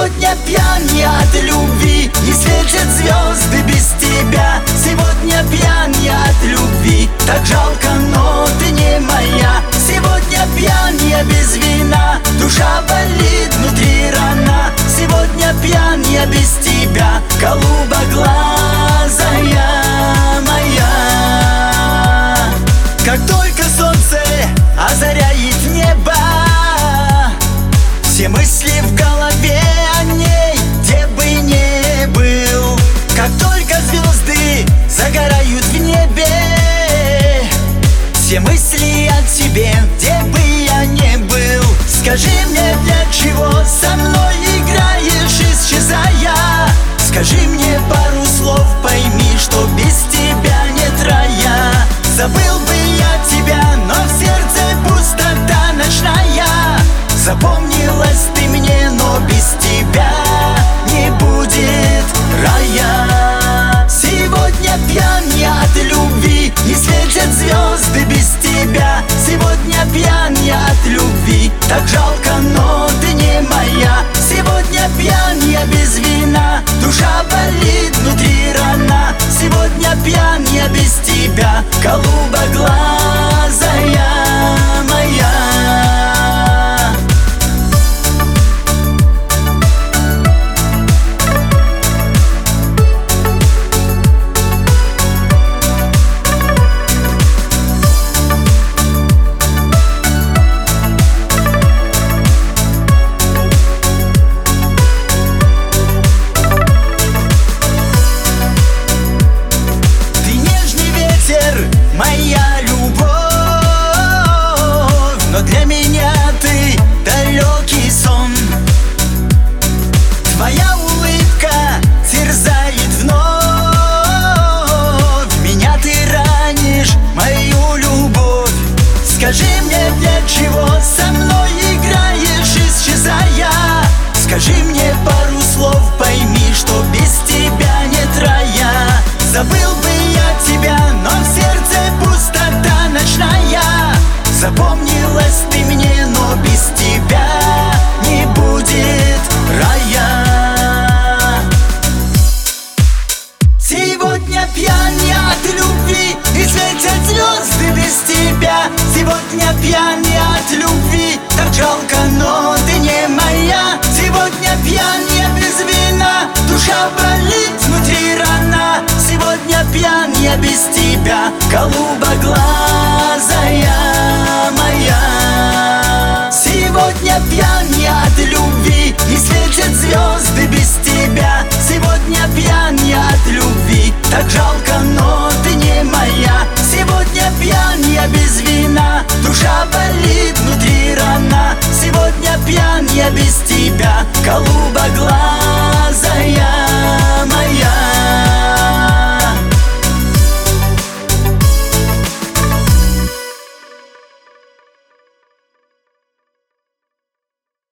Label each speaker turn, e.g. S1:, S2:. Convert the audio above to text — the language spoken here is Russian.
S1: Сегодня пьян я от любви, не светят звезды без тебя. Сегодня пьян я от любви, так жалко, но ты не моя. Сегодня пьян я без вина, душа болит, внутри рана. Сегодня пьян я без тебя, голубоглазая моя. Как только солнце озаряет небо, все мысли в голове о ней, где бы не был. Как только звезды загорают в небе, все мысли о тебе, где бы я не был. Скажи мне, для чего со мной играешь, исчезая? Скажи мне пару слов, пойми, что без тебя нет рая. Забыл бы я тебя, но в сердце пустота ночная. Запомнилась ты мне, но без тебя не будет рая. Сегодня пьян я от любви, не светят звезды без тебя. Сегодня пьян я от любви, так жалко, но ты не моя. Сегодня пьян я без вина, душа болит, внутри рана. Сегодня пьян я без тебя, голубоглазая моя. Моя любовь, но для меня ты далекий сон. Твоя улыбка терзает вновь, меня ты ранишь, мою любовь. Скажи мне, для чего со мной играешь, исчезая? Скажи мне пару слов, пойми, что без тебя нет рая. Забыл бы я тебя, но в сердце пустота ночная. Запомнилась ты мне, но без тебя не будет рая. Сегодня пьян я от любви, и светят звезды без тебя. Сегодня пьян я от любви, так жалко, но ты не моя. Сегодня пьян я без вина, душа болит, внутри рана. Сегодня пьян я без тебя, голубоглазая моя. Сегодня пьян я от любви, не светят звезды без тебя. Сегодня пьян я от любви, так жалко,